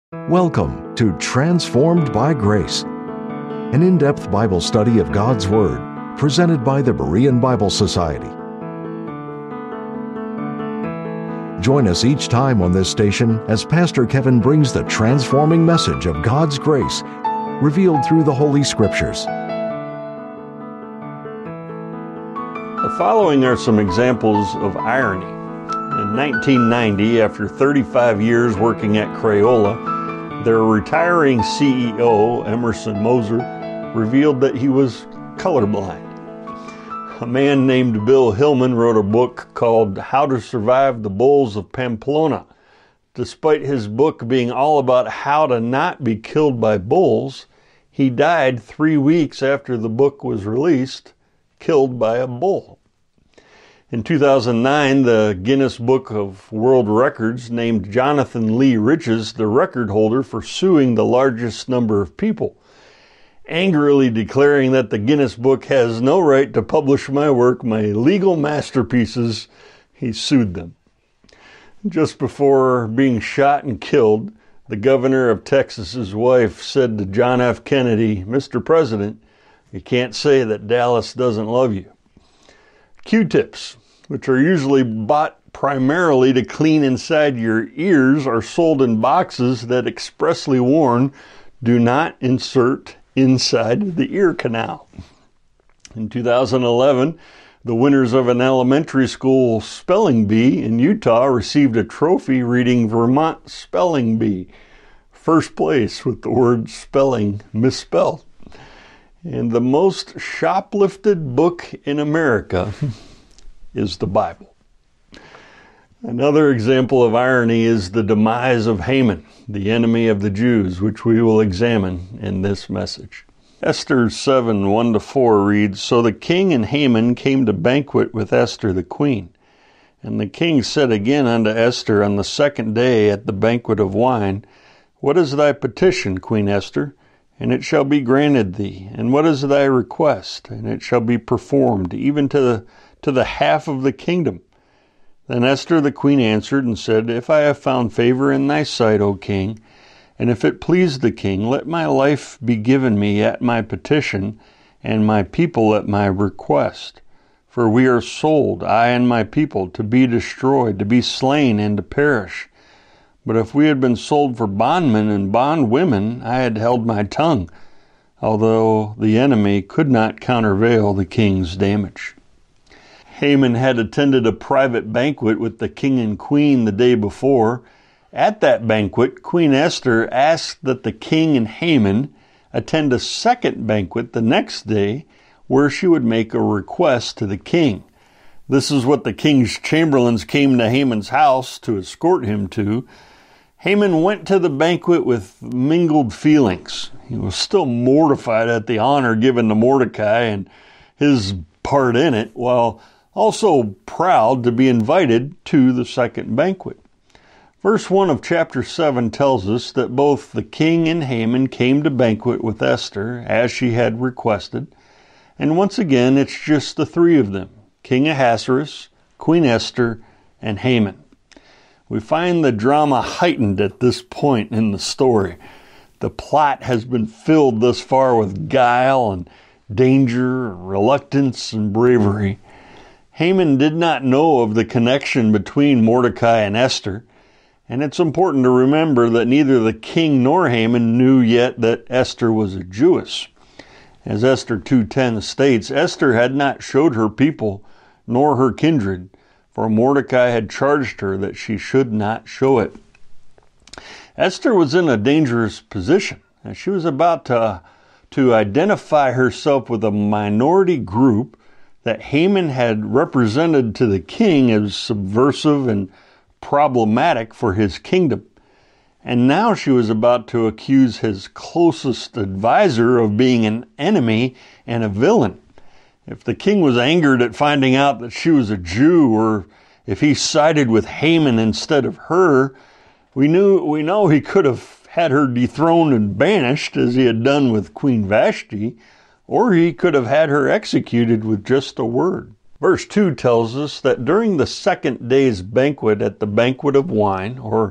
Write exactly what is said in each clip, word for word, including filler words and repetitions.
Welcome to Transformed by Grace, an in-depth Bible study of God's Word, presented by the Berean Bible Society. Join us each time on this station as Pastor Kevin brings the transforming message of God's grace, revealed through the Holy Scriptures. The following are some examples of irony. In nineteen ninety, after thirty-five years working at Crayola, their retiring C E O, Emerson Moser, revealed that he was colorblind. A man named Bill Hillman wrote a book called How to Survive the Bulls of Pamplona. Despite his book being all about how to not be killed by bulls, he died three weeks after the book was released, killed by a bull. In two thousand nine, the Guinness Book of World Records named Jonathan Lee Riches the record holder for suing the largest number of people, angrily declaring that the Guinness Book has no right to publish my work, my legal masterpieces. He sued them. Just before being shot and killed, the governor of Texas's wife said to John F. Kennedy, "Mister President, you can't say that Dallas doesn't love you." Q-tips, which are usually bought primarily to clean inside your ears, are sold in boxes that expressly warn, do not insert inside the ear canal. In two thousand eleven, the winners of an elementary school spelling bee in Utah received a trophy reading Vermont Spelling Bee, first place with the word spelling misspelled. And the most shoplifted book in America is the Bible. Another example of irony is the demise of Haman, the enemy of the Jews, which we will examine in this message. Esther seven, one to four reads, "So the king and Haman came to banquet with Esther the queen. And the king said again unto Esther on the second day at the banquet of wine, What is thy petition, Queen Esther? And it shall be granted thee. And what is thy request? And it shall be performed, even to the, to the half of the kingdom. Then Esther the queen answered and said, If I have found favor in thy sight, O king, and if it please the king, let my life be given me at my petition, and my people at my request. For we are sold, I and my people, to be destroyed, to be slain, and to perish. But if we had been sold for bondmen and bondwomen, I had held my tongue, although the enemy could not countervail the king's damage." Haman had attended a private banquet with the king and queen the day before. At that banquet, Queen Esther asked that the king and Haman attend a second banquet the next day, where she would make a request to the king. This is what the king's chamberlains came to Haman's house to escort him to. Haman went to the banquet with mingled feelings. He was still mortified at the honor given to Mordecai and his part in it, while also proud to be invited to the second banquet. Verse one of chapter seven tells us that both the king and Haman came to banquet with Esther, as she had requested. And once again, it's just the three of them, King Ahasuerus, Queen Esther, and Haman. We find the drama heightened at this point in the story. The plot has been filled thus far with guile and danger, and reluctance and bravery. Haman did not know of the connection between Mordecai and Esther, and it's important to remember that neither the king nor Haman knew yet that Esther was a Jewess. As Esther two ten states, Esther had not showed her people nor her kindred, for Mordecai had charged her that she should not show it. Esther was in a dangerous position, and she was about to, to identify herself with a minority group that Haman had represented to the king as subversive and problematic for his kingdom. And now she was about to accuse his closest advisor of being an enemy and a villain. If the king was angered at finding out that she was a Jew, or if he sided with Haman instead of her, we knew we know he could have had her dethroned and banished, as he had done with Queen Vashti, or he could have had her executed with just a word. Verse two tells us that during the second day's banquet at the banquet of wine, or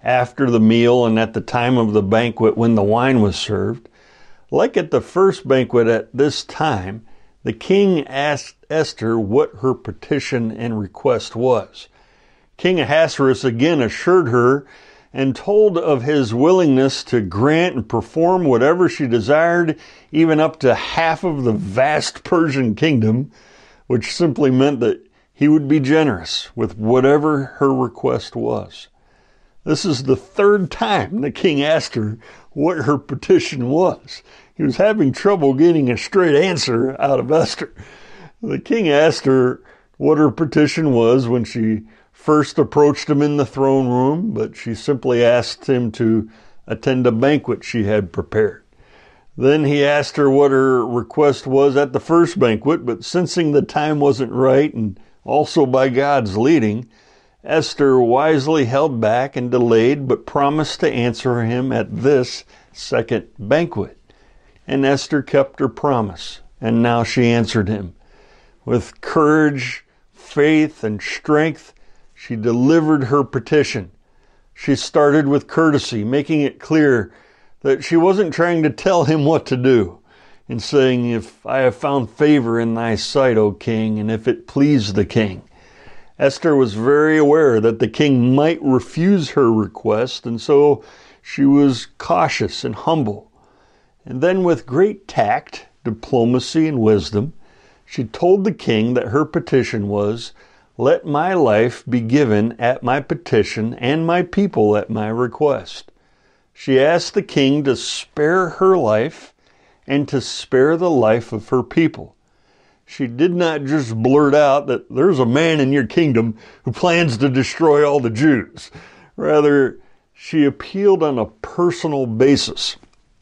after the meal and at the time of the banquet when the wine was served. Like at the first banquet at this time, the king asked Esther what her petition and request was. King Ahasuerus again assured her and told of his willingness to grant and perform whatever she desired, even up to half of the vast Persian kingdom, which simply meant that he would be generous with whatever her request was. This is the third time the king asked her what her petition was. He was having trouble getting a straight answer out of Esther. The king asked her what her petition was when she first approached him in the throne room, but she simply asked him to attend a banquet she had prepared. Then he asked her what her request was at the first banquet, but sensing the time wasn't right and also by God's leading, Esther wisely held back and delayed, but promised to answer him at this second banquet. And Esther kept her promise, and now she answered him. With courage, faith, and strength, she delivered her petition. She started with courtesy, making it clear that she wasn't trying to tell him what to do, and saying, "If I have found favor in thy sight, O king, and if it please the king." Esther was very aware that the king might refuse her request, and so she was cautious and humble. And then with great tact, diplomacy, and wisdom, she told the king that her petition was, "Let my life be given at my petition and my people at my request." She asked the king to spare her life and to spare the life of her people. She did not just blurt out that there's a man in your kingdom who plans to destroy all the Jews. Rather, she appealed on a personal basis.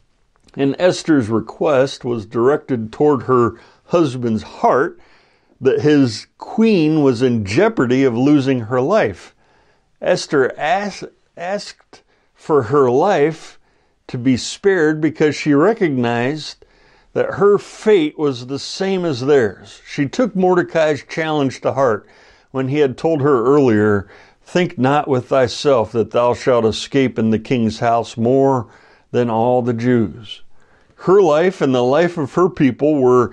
And Esther's request was directed toward her husband's heart, that his queen was in jeopardy of losing her life. Esther asked, asked for her life to be spared because she recognized that her fate was the same as theirs. She took Mordecai's challenge to heart when he had told her earlier, "Think not with thyself that thou shalt escape in the king's house more than all the Jews." Her life and the life of her people were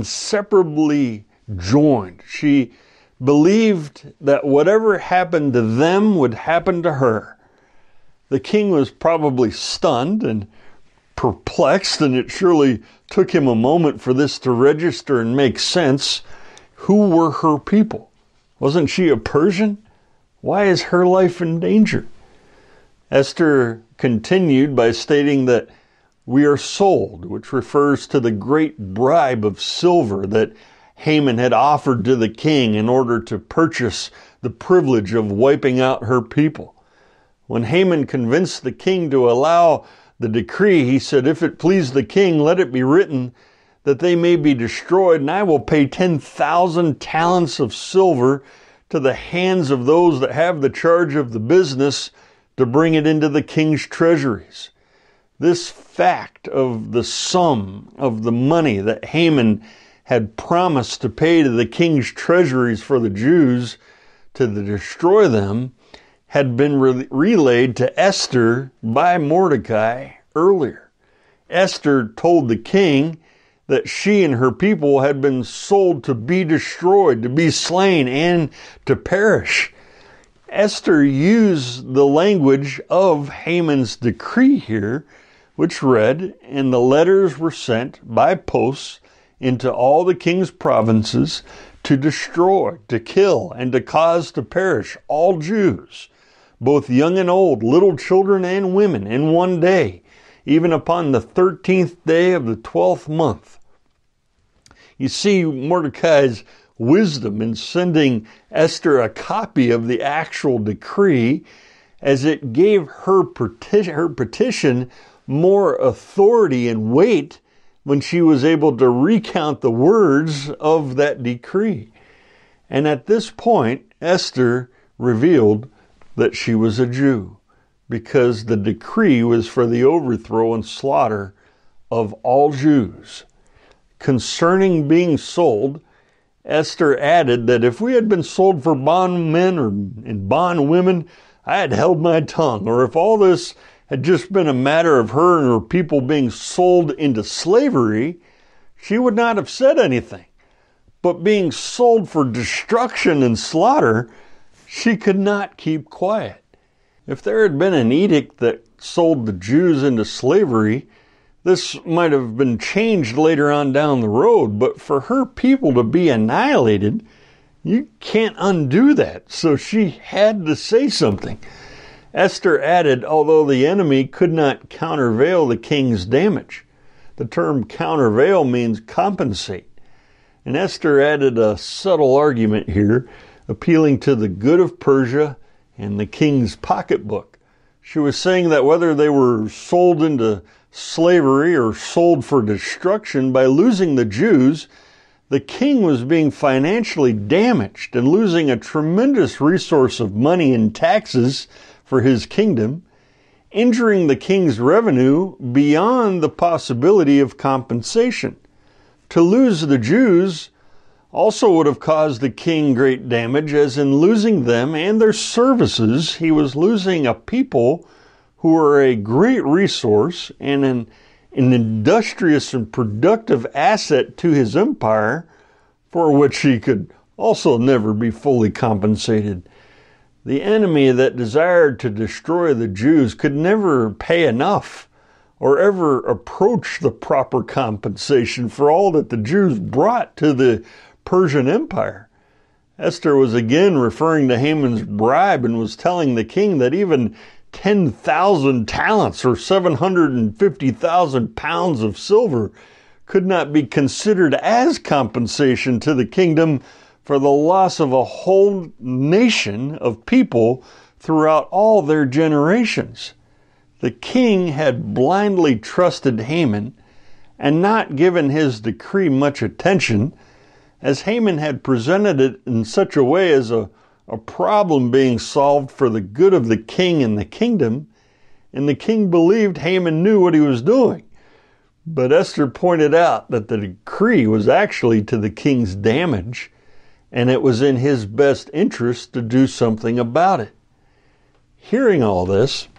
inseparably joined. She believed that whatever happened to them would happen to her. The king was probably stunned and perplexed, and it surely took him a moment for this to register and make sense. Who were her people? Wasn't she a Persian? Why is her life in danger? Esther continued by stating that we are sold, which refers to the great bribe of silver that Haman had offered to the king in order to purchase the privilege of wiping out her people. When Haman convinced the king to allow the decree, he said, "If it please the king, let it be written that they may be destroyed, and I will pay ten thousand talents of silver to the hands of those that have the charge of the business to bring it into the king's treasuries." This fact of the sum of the money that Haman had promised to pay to the king's treasuries for the Jews to destroy them had been re- relayed to Esther by Mordecai earlier. Esther told the king that she and her people had been sold to be destroyed, to be slain, and to perish. Esther used the language of Haman's decree here, which read, "And the letters were sent by posts into all the king's provinces to destroy, to kill, and to cause to perish all Jews, both young and old, little children and women, in one day, even upon the thirteenth day of the twelfth month." You see Mordecai's wisdom in sending Esther a copy of the actual decree, as it gave her petition, her petition more authority and weight when she was able to recount the words of that decree. And at this point, Esther revealed that she was a Jew, because the decree was for the overthrow and slaughter of all Jews. Concerning being sold, Esther added that if we had been sold for bondmen or and bondwomen, I had held my tongue, or if all this had just been a matter of her and her people being sold into slavery, she would not have said anything. But being sold for destruction and slaughter, she could not keep quiet. If there had been an edict that sold the Jews into slavery, this might have been changed later on down the road, but for her people to be annihilated, you can't undo that. So she had to say something. Esther added, although the enemy could not countervail the king's damage. The term countervail means compensate. And Esther added a subtle argument here, appealing to the good of Persia and the king's pocketbook. She was saying that whether they were sold into slavery or sold for destruction, by losing the Jews, the king was being financially damaged and losing a tremendous resource of money in taxes for his kingdom, injuring the king's revenue beyond the possibility of compensation. To lose the Jews also would have caused the king great damage, as in losing them and their services, he was losing a people who were a great resource and an, an industrious and productive asset to his empire, for which he could also never be fully compensated. The enemy that desired to destroy the Jews could never pay enough or ever approach the proper compensation for all that the Jews brought to the Persian Empire. Esther was again referring to Haman's bribe and was telling the king that even ten thousand talents or seven hundred fifty thousand pounds of silver could not be considered as compensation to the kingdom for the loss of a whole nation of people throughout all their generations. The king had blindly trusted Haman and not given his decree much attention, as Haman had presented it in such a way as a, a problem being solved for the good of the king and the kingdom, and the king believed Haman knew what he was doing. But Esther pointed out that the decree was actually to the king's damage, and it was in his best interest to do something about it. Hearing all this,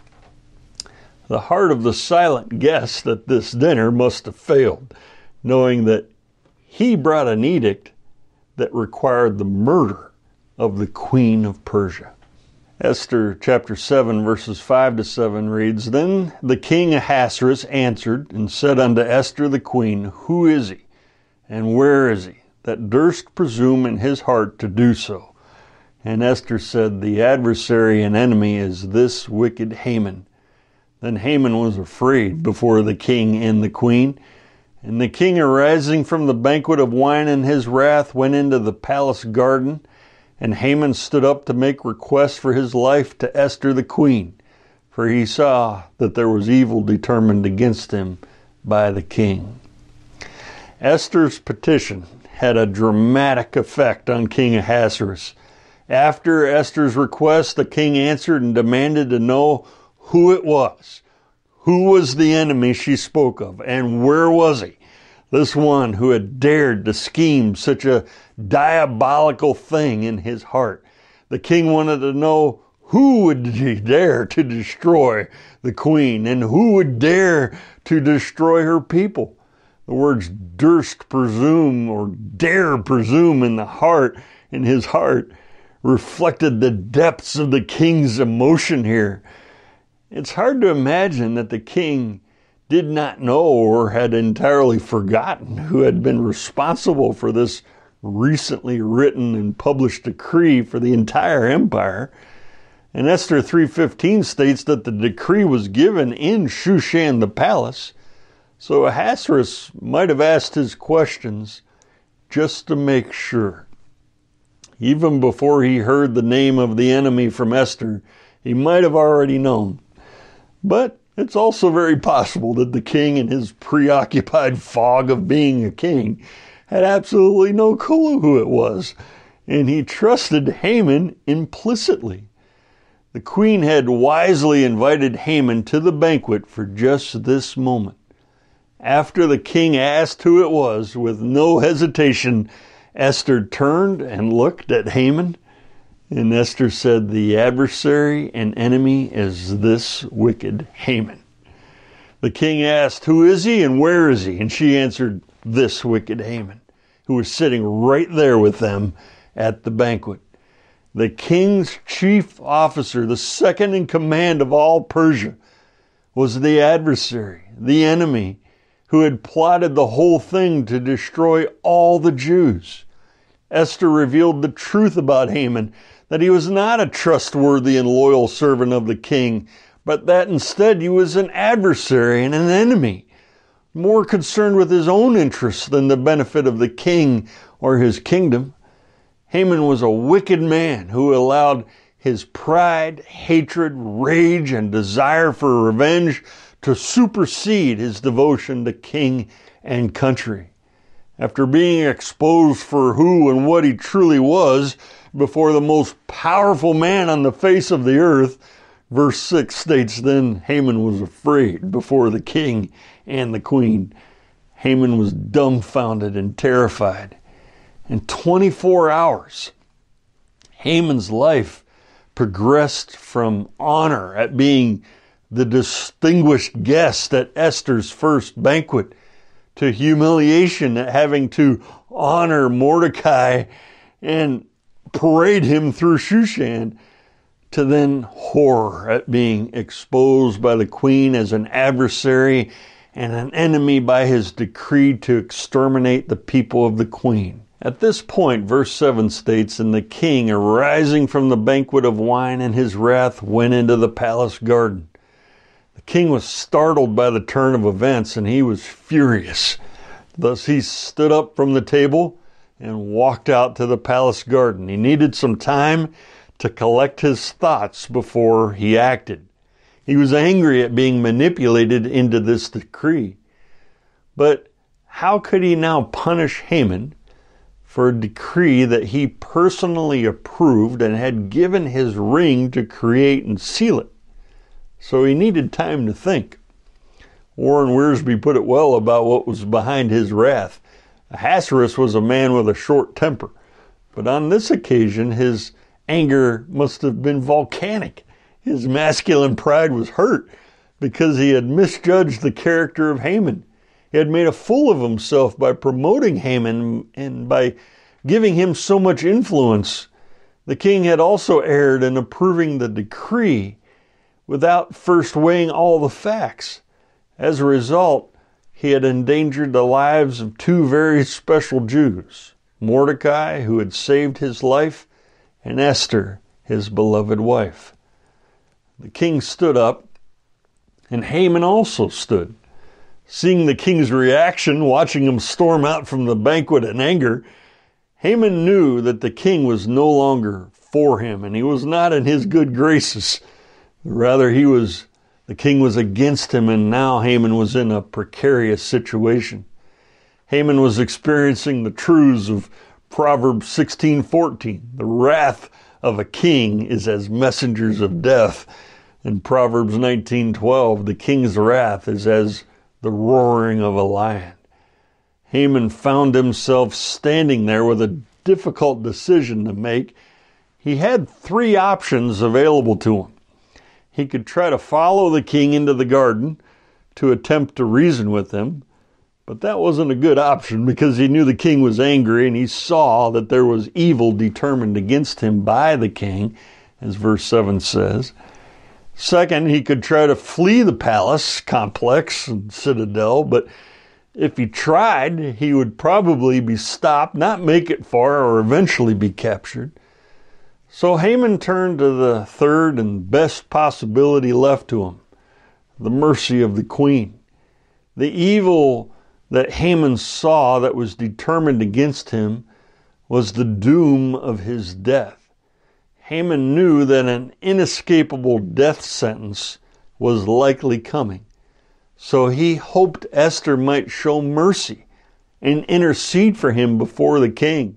the heart of the silent guest at this dinner must have failed, knowing that he brought an edict that required the murder of the queen of Persia. Esther chapter seven verses five to seven reads, Then the king Ahasuerus answered and said unto Esther the queen, Who is he, and where is he, that durst presume in his heart to do so? And Esther said, The adversary and enemy is this wicked Haman. Then Haman was afraid before the king and the queen. And the king, arising from the banquet of wine in his wrath, went into the palace garden. And Haman stood up to make request for his life to Esther the queen, for he saw that there was evil determined against him by the king. Esther's petition had a dramatic effect on King Ahasuerus. After Esther's request, the king answered and demanded to know who it was. Who was the enemy she spoke of, and where was he? This one who had dared to scheme such a diabolical thing in his heart. The king wanted to know who would he dare to destroy the queen, and who would dare to destroy her people. The words durst presume or dare presume in the heart, in his heart, reflected the depths of the king's emotion here. It's hard to imagine that the king did not know or had entirely forgotten who had been responsible for this recently written and published decree for the entire empire. And Esther three fifteen states that the decree was given in Shushan the palace, so Ahasuerus might have asked his questions just to make sure. Even before he heard the name of the enemy from Esther, he might have already known. But it's also very possible that the king, in his preoccupied fog of being a king, had absolutely no clue who it was, and he trusted Haman implicitly. The queen had wisely invited Haman to the banquet for just this moment. After the king asked who it was, with no hesitation, Esther turned and looked at Haman And Esther said, the adversary and enemy is this wicked Haman. The king asked, who is he and where is he? And she answered, this wicked Haman, who was sitting right there with them at the banquet. The king's chief officer, the second in command of all Persia, was the adversary, the enemy, who had plotted the whole thing to destroy all the Jews. Esther revealed the truth about Haman, that he was not a trustworthy and loyal servant of the king, but that instead he was an adversary and an enemy, more concerned with his own interests than the benefit of the king or his kingdom. Haman was a wicked man who allowed his pride, hatred, rage, and desire for revenge to supersede his devotion to king and country. After being exposed for who and what he truly was before the most powerful man on the face of the earth, verse six states, then Haman was afraid before the king and the queen. Haman was dumbfounded and terrified. In twenty-four hours, Haman's life progressed from honor at being the distinguished guest at Esther's first banquet to humiliation at having to honor Mordecai and parade him through Shushan, to then horror at being exposed by the queen as an adversary and an enemy by his decree to exterminate the people of the queen. At this point, verse seven states, and the king, arising from the banquet of wine in his wrath, went into the palace garden. The king was startled by the turn of events, and he was furious. Thus he stood up from the table and walked out to the palace garden. He needed some time to collect his thoughts before he acted. He was angry at being manipulated into this decree. But how could he now punish Haman for a decree that he personally approved and had given his ring to create and seal it? So he needed time to think. Warren Wiersbe put it well about what was behind his wrath. Ahasuerus was a man with a short temper, but on this occasion his anger must have been volcanic. His masculine pride was hurt because he had misjudged the character of Haman. He had made a fool of himself by promoting Haman and by giving him so much influence. The king had also erred in approving the decree without first weighing all the facts. As a result, he had endangered the lives of two very special Jews, Mordecai, who had saved his life, and Esther, his beloved wife. The king stood up, and Haman also stood. Seeing the king's reaction, watching him storm out from the banquet in anger, Haman knew that the king was no longer for him, and he was not in his good graces. Rather, he was, the king was against him, and now Haman was in a precarious situation. Haman was experiencing the truths of Proverbs sixteen fourteen. The wrath of a king is as messengers of death. In Proverbs nineteen twelve, the king's wrath is as the roaring of a lion. Haman found himself standing there with a difficult decision to make. He had three options available to him. He could try to follow the king into the garden to attempt to reason with him, but that wasn't a good option because he knew the king was angry and he saw that there was evil determined against him by the king, as verse seven says. Second, he could try to flee the palace complex and citadel, but if he tried, he would probably be stopped, not make it far, or eventually be captured. So Haman turned to the third and best possibility left to him, the mercy of the queen. The evil that Haman saw that was determined against him was the doom of his death. Haman knew that an inescapable death sentence was likely coming. So he hoped Esther might show mercy and intercede for him before the king.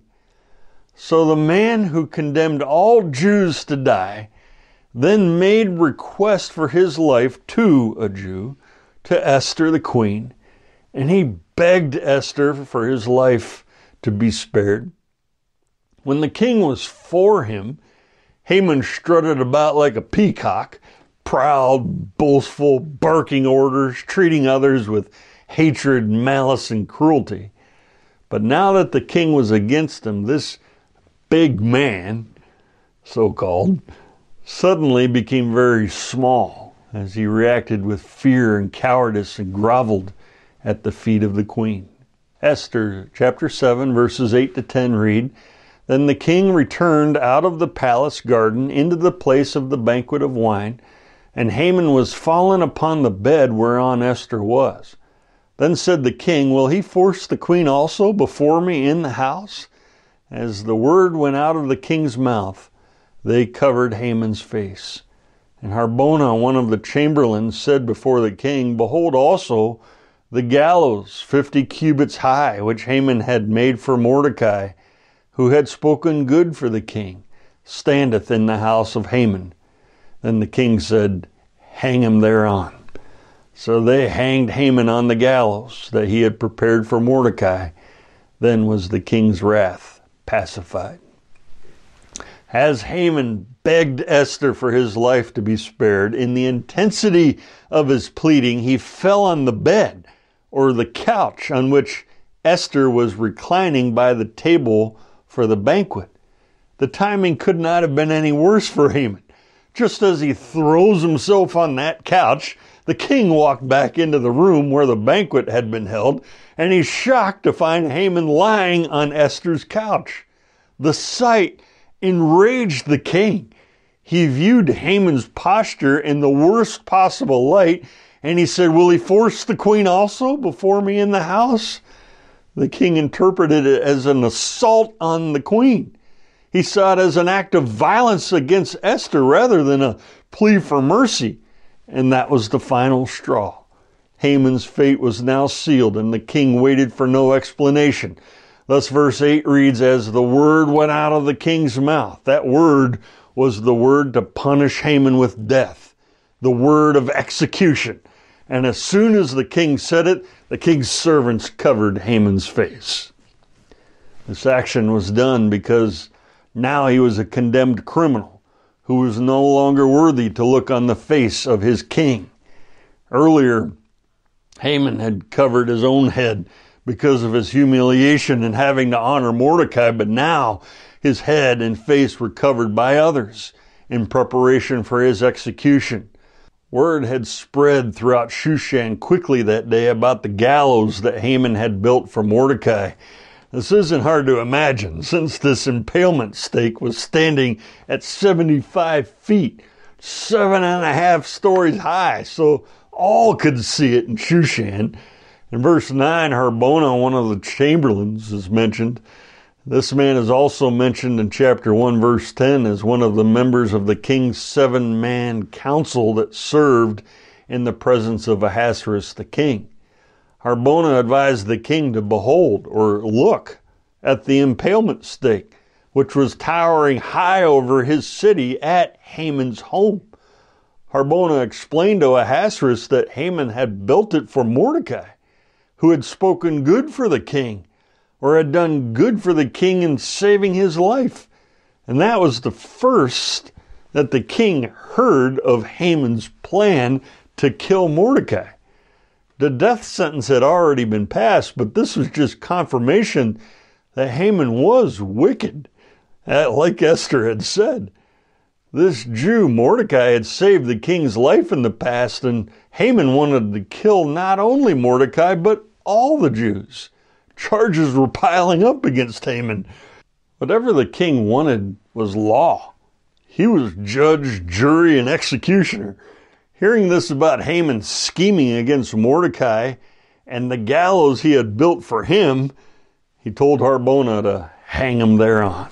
So the man who condemned all Jews to die then made request for his life to a Jew, to Esther the queen, and he begged Esther for his life to be spared. When the king was for him, Haman strutted about like a peacock, proud, boastful, barking orders, treating others with hatred, malice, and cruelty. But now that the king was against him, this big man, so-called, suddenly became very small as he reacted with fear and cowardice and groveled at the feet of the queen. Esther chapter seven verses eight to ten read, "Then the king returned out of the palace garden into the place of the banquet of wine, and Haman was fallen upon the bed whereon Esther was. Then said the king, Will he force the queen also before me in the house? As the word went out of the king's mouth, they covered Haman's face. And Harbona, one of the chamberlains, said before the king, Behold also the gallows fifty cubits high, which Haman had made for Mordecai, who had spoken good for the king, standeth in the house of Haman. Then the king said, Hang him thereon. So they hanged Haman on the gallows that he had prepared for Mordecai. Then was the king's wrath pacified." As Haman begged Esther for his life to be spared, in the intensity of his pleading, he fell on the bed, or the couch on which Esther was reclining by the table for the banquet. The timing could not have been any worse for Haman. Just as he throws himself on that couch, the king walked back into the room where the banquet had been held, and he's shocked to find Haman lying on Esther's couch. The sight enraged the king. He viewed Haman's posture in the worst possible light, and he said, Will he force the queen also before me in the house? The king interpreted it as an assault on the queen. He saw it as an act of violence against Esther rather than a plea for mercy. And that was the final straw. Haman's fate was now sealed, and the king waited for no explanation. Thus verse eight reads, As the word went out of the king's mouth. That word was the word to punish Haman with death, the word of execution. And as soon as the king said it, the king's servants covered Haman's face. This action was done because now he was a condemned criminal who was no longer worthy to look on the face of his king. Earlier, Haman had covered his own head because of his humiliation in having to honor Mordecai, but now his head and face were covered by others in preparation for his execution. Word had spread throughout Shushan quickly that day about the gallows that Haman had built for Mordecai. This isn't hard to imagine, since this impalement stake was standing at seventy-five feet, seven and a half stories high, so all could see it in Shushan. In verse nine, Harbona, one of the chamberlains, is mentioned. This man is also mentioned in chapter one, verse ten, as one of the members of the king's seven-man council that served in the presence of Ahasuerus the king. Harbona advised the king to behold, or look, at the impalement stake, which was towering high over his city at Haman's home. Harbona explained to Ahasuerus that Haman had built it for Mordecai, who had spoken good for the king, or had done good for the king in saving his life. And that was the first that the king heard of Haman's plan to kill Mordecai. The death sentence had already been passed, but this was just confirmation that Haman was wicked, like Esther had said. This Jew, Mordecai, had saved the king's life in the past, and Haman wanted to kill not only Mordecai, but all the Jews. Charges were piling up against Haman. Whatever the king wanted was law. He was judge, jury, and executioner. Hearing this about Haman scheming against Mordecai and the gallows he had built for him, he told Harbona to hang him thereon.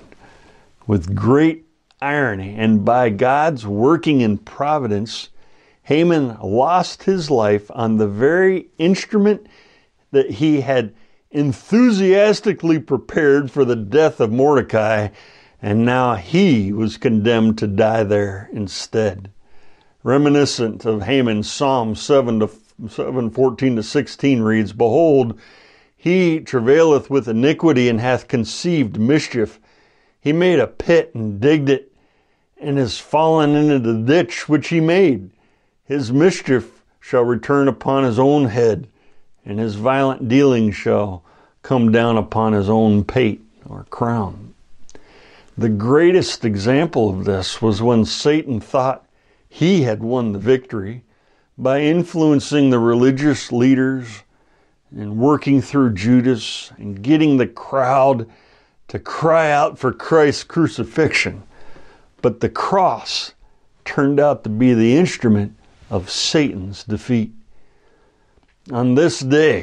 With great irony and by God's working in providence, Haman lost his life on the very instrument that he had enthusiastically prepared for the death of Mordecai, and now he was condemned to die there instead. Reminiscent of Haman, Psalm seven, to, seven fourteen to sixteen reads, Behold, he travaileth with iniquity and hath conceived mischief. He made a pit and digged it, and has fallen into the ditch which he made. His mischief shall return upon his own head, and his violent dealing shall come down upon his own pate or crown. The greatest example of this was when Satan thought he had won the victory by influencing the religious leaders and working through Judas and getting the crowd to cry out for Christ's crucifixion. But the cross turned out to be the instrument of Satan's defeat. On this day,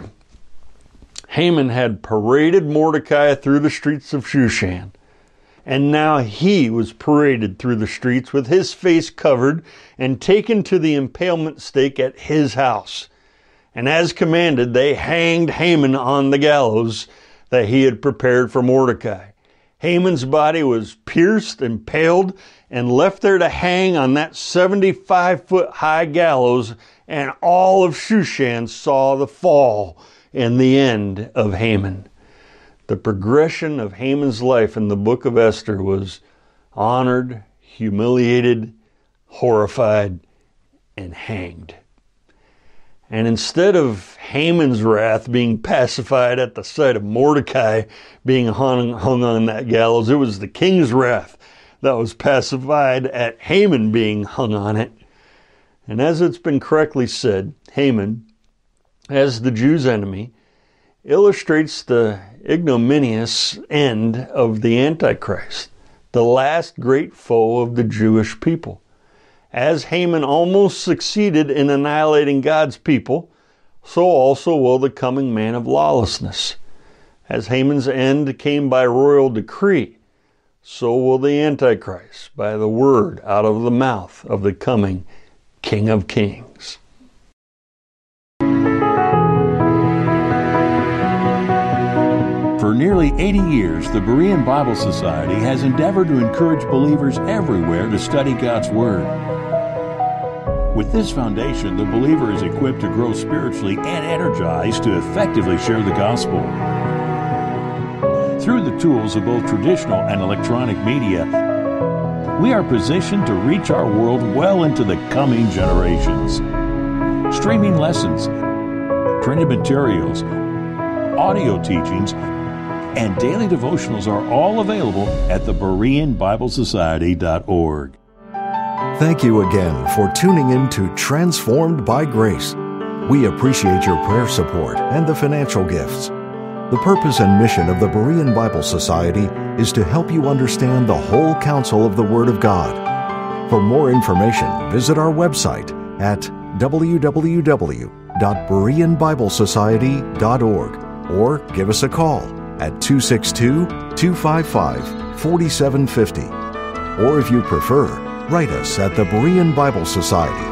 Haman had paraded Mordecai through the streets of Shushan, and now he was paraded through the streets with his face covered and taken to the impalement stake at his house. And as commanded, they hanged Haman on the gallows that he had prepared for Mordecai. Haman's body was pierced, impaled, and left there to hang on that seventy-five foot high gallows, and all of Shushan saw the fall and the end of Haman. The progression of Haman's life in the book of Esther was honored, humiliated, horrified, and hanged. And instead of Haman's wrath being pacified at the sight of Mordecai being hung, hung on that gallows, it was the king's wrath that was pacified at Haman being hung on it. And as it's been correctly said, Haman, as the Jews' enemy, illustrates the ignominious end of the Antichrist, the last great foe of the Jewish people. As Haman almost succeeded in annihilating God's people, so also will the coming man of lawlessness. As Haman's end came by royal decree, so will the Antichrist by the word out of the mouth of the coming King of Kings. For nearly eighty years, the Berean Bible Society has endeavored to encourage believers everywhere to study God's Word. With this foundation, the believer is equipped to grow spiritually and energized to effectively share the gospel. Through the tools of both traditional and electronic media, we are positioned to reach our world well into the coming generations. Streaming lessons, printed materials, audio teachings, and daily devotionals are all available at the Berean Bible Society dot org. Thank you again for tuning in to Transformed by Grace. We appreciate your prayer support and the financial gifts. The purpose and mission of the Berean Bible Society is to help you understand the whole counsel of the Word of God. For more information, visit our website at w w w dot berean bible society dot org or give us a call at two six two, two five five, four seven five zero. Or if you prefer, write us at the Berean Bible Society.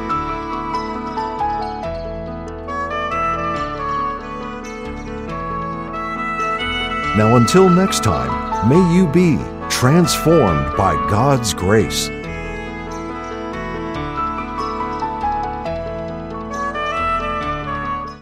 Now until next time, may you be transformed by God's grace.